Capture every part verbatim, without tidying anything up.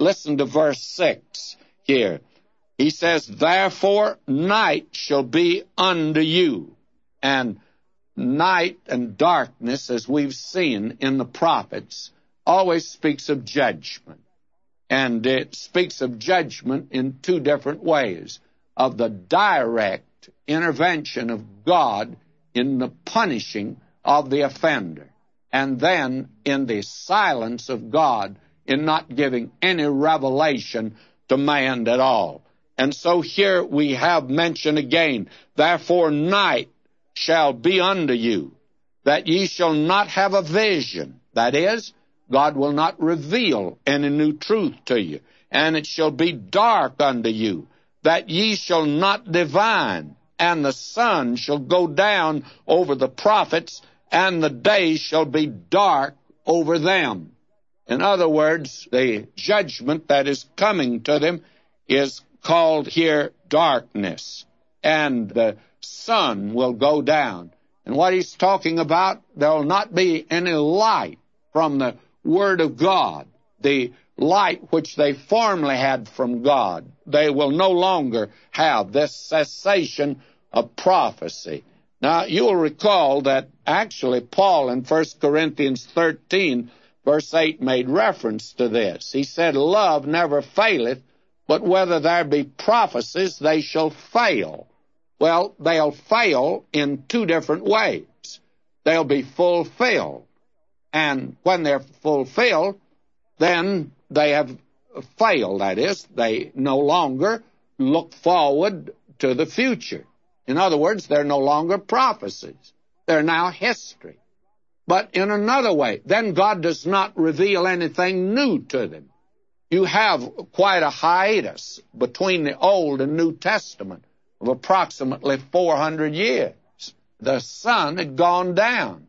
Listen to verse six here. He says, therefore night shall be unto you. And night and darkness, as we've seen in the prophets, always speaks of judgment. And it speaks of judgment in two different ways, of the direct intervention of God in the punishing of the offender, and then in the silence of God in not giving any revelation to man at all. And so here we have mentioned again, therefore night shall be unto you, that ye shall not have a vision. That is, God will not reveal any new truth to you. And it shall be dark unto you, that ye shall not divine. And the sun shall go down over the prophets, and the day shall be dark over them. In other words, the judgment that is coming to them is called here darkness. And the sun will go down. And what he's talking about, there will not be any light from the Word of God, the light which they formerly had from God. They will no longer have this cessation of prophecy. Now, you'll recall that actually Paul in First Corinthians thirteen, verse eight, made reference to this. He said, love never faileth, but whether there be prophecies, they shall fail. Well, they'll fail in two different ways. They'll be fulfilled. And when they're fulfilled, then they have failed. That is, they no longer look forward to the future. In other words, they're no longer prophecies. They're now history. But in another way, then God does not reveal anything new to them. You have quite a hiatus between the Old and New Testament of approximately four hundred years. The sun had gone down.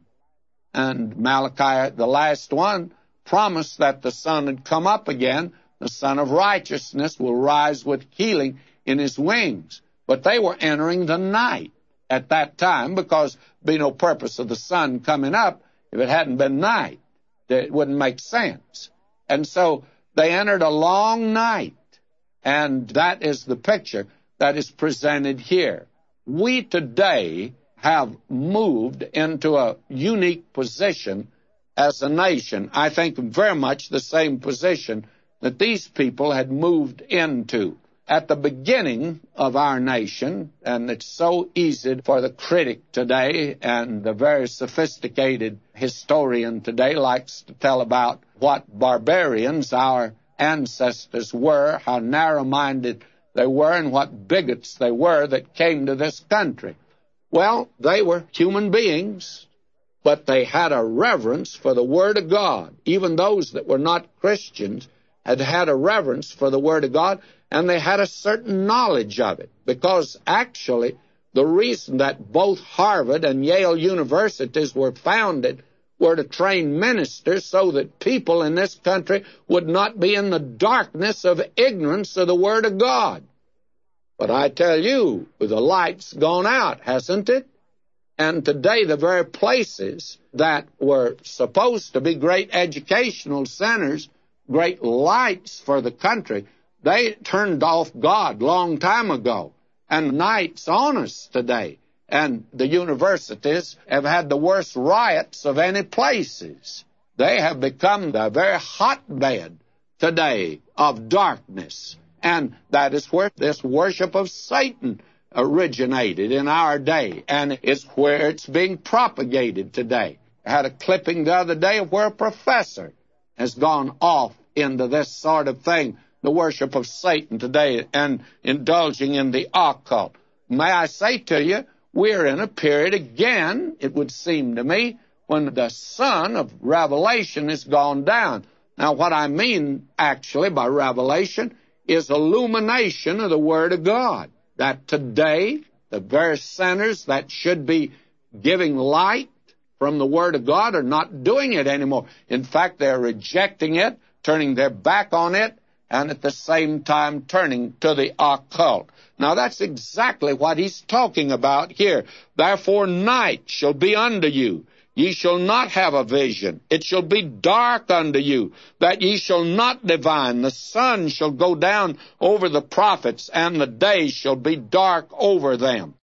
And Malachi, the last one, promised that the sun had come up again. The Son of Righteousness will rise with healing in his wings. But they were entering the night at that time, because there'd be no purpose of the sun coming up if it hadn't been night. It wouldn't make sense. And so they entered a long night. And that is the picture that is presented here. We today have moved into a unique position as a nation. I think very much the same position that these people had moved into. At the beginning of our nation, and it's so easy for the critic today and the very sophisticated historian today likes to tell about what barbarians our ancestors were, how narrow-minded they were, and what bigots they were that came to this country. Well, they were human beings, but they had a reverence for the Word of God. Even those that were not Christians had had a reverence for the Word of God, and they had a certain knowledge of it, because actually the reason that both Harvard and Yale universities were founded were to train ministers so that people in this country would not be in the darkness of ignorance of the Word of God. But I tell you, the light's gone out, hasn't it? And today the very places that were supposed to be great educational centers, great lights for the country, they turned off God long time ago. And night's on us today. And the universities have had the worst riots of any places. They have become the very hotbed today of darkness. And that is where this worship of Satan originated in our day. And it's where it's being propagated today. I had a clipping the other day of where a professor has gone off into this sort of thing, the worship of Satan today, and indulging in the occult. May I say to you, we're in a period again, it would seem to me, when the sun of revelation has gone down. Now, what I mean, actually, by revelation is illumination of the Word of God. That today, the very sinners that should be giving light from the Word of God are not doing it anymore. In fact, they're rejecting it, turning their back on it, and at the same time turning to the occult. Now, that's exactly what he's talking about here. Therefore, night shall be unto you. ye shall not have a vision. It shall be dark unto you, that ye shall not divine. The sun shall go down over the prophets, and the day shall be dark over them.